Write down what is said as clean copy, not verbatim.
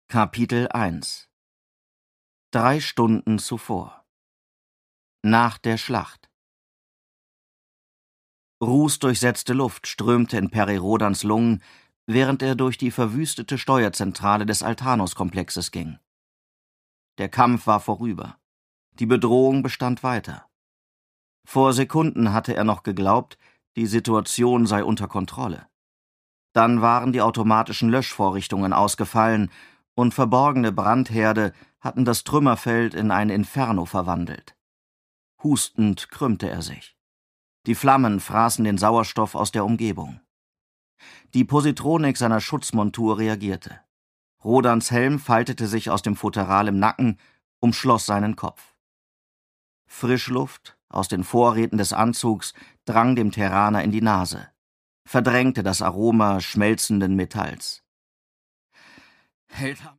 Kapitel 1 3 Stunden zuvor. Nach der Schlacht. Rußdurchsetzte Luft strömte in Peri Rodans Lungen, während er durch die verwüstete Steuerzentrale des Altanos-Komplexes ging. Der Kampf war vorüber. Die Bedrohung bestand weiter. Vor Sekunden hatte er noch geglaubt, die Situation sei unter Kontrolle. Dann waren die automatischen Löschvorrichtungen ausgefallen und verborgene Brandherde hatten das Trümmerfeld in ein Inferno verwandelt. Hustend krümmte er sich. Die Flammen fraßen den Sauerstoff aus der Umgebung. Die Positronik seiner Schutzmontur reagierte. Rodans Helm faltete sich aus dem Futteral im Nacken, umschloss seinen Kopf. Frischluft aus den Vorräten des Anzugs drang dem Terraner in die Nase, verdrängte das Aroma schmelzenden Metalls.